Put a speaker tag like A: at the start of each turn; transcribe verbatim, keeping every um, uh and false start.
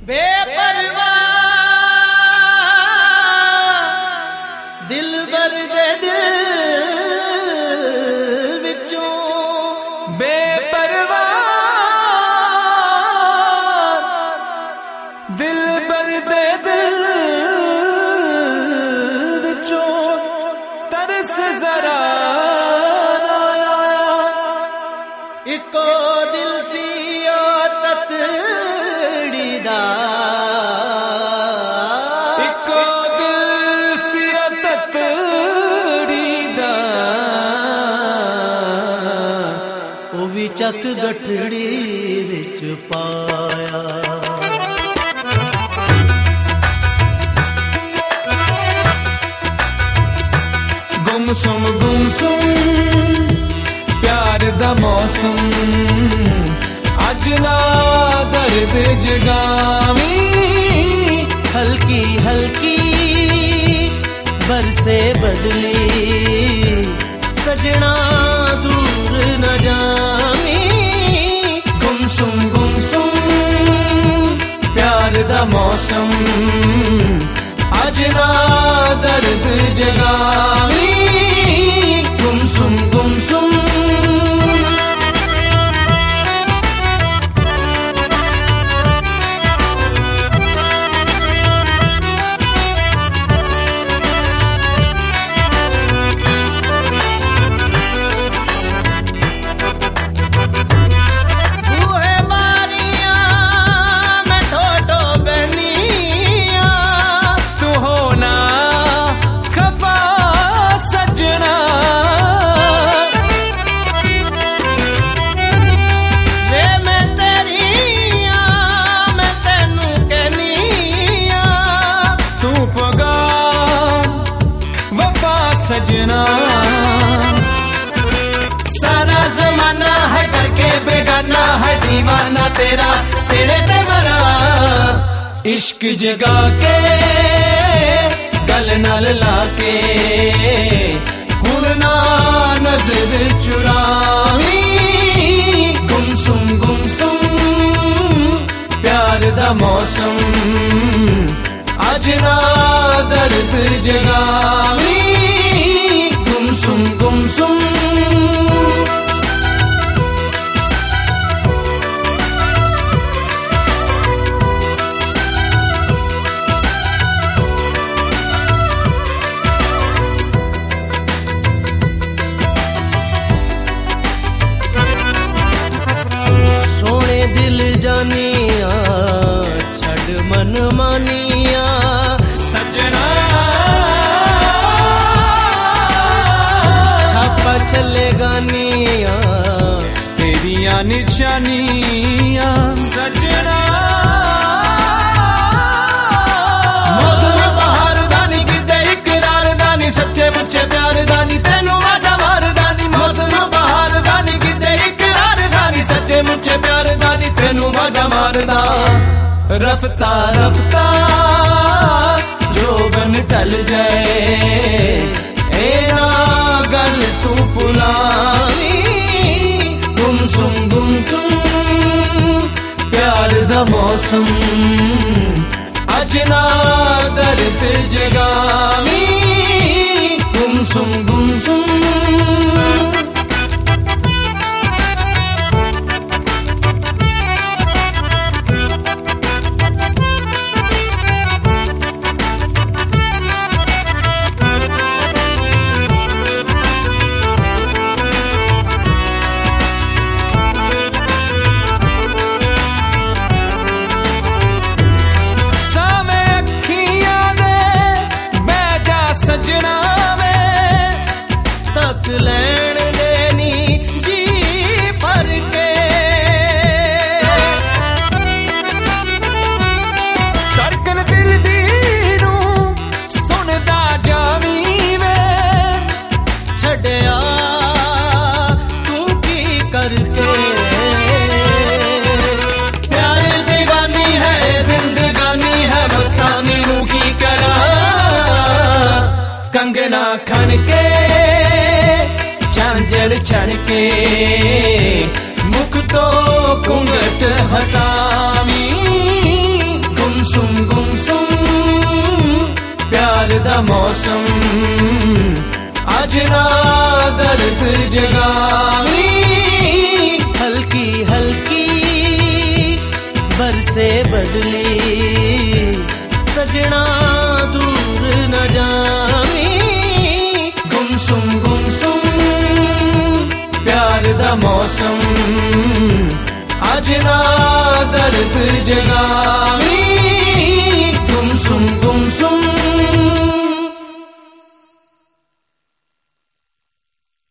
A: बेपरवाह दिलबर दे दिल विचों बेपरवाह दिलबर दे दिल विचों तरस जरा ना आया इको दिल सी ततड़ी दा इको दिल सी ततड़ी दा ओ भी चक गठड़ी विच पाया गुमसुम गुमसुम प्यार दा मौसम अज ना दर्द जगावी हल्की हल्की बरसे बदली सजना दूर न जावी गुमसुम गुमसुम प्यार दा मौसम अज ना दर्द जगावी गुमसुम गुमसुम सजना सारा जमाना है करके बेगाना है दीवाना तेरा तेरे ते मरा इश्क जगा के गल नाल लाके हुण ना नजर चुरावी गुमसुम गुमसुम प्यार दा मौसम अज ना दर्द जगावी गुमसुम गुमसुम सोने दिल जानिया छड़ मन मानिया सजना चले गानिया तेरिया निशानिया सजना मौसम बहार दानी किते इकरार दानी सच्चे मुच्चे प्यार दानी तेनू आजा मार दानी मौसम बहार दानी किते इकरार दानी सच्चे मुच्चे प्यार दानी तेनू आजा मार दा रफ्ता रफ्ता जो बन टल जाए ए ना गल तू पुलावी गुमसुम गुमसुम प्यार दा मौसम अज ना दर्द जगावी गुमसुम गुमसुम सजना में तक लैन देनी जी भर के धड़कन दिल दी नू सुनदा जावी वे छड़िया तू की करके प्यार दीवानी है जिंदगानी है मस्तानी नू की करा कंगना खन के झांझड़ छड़ के मुख तो घूंघट हटावी गुमसुम गुमसुम प्यार दा मौसम अज ना दर्द जगावी
B: हल्की हल्की बरसे बदली सजना दूर न जावी
A: गुमसुम गुमसुम प्यार दा मौसम अज ना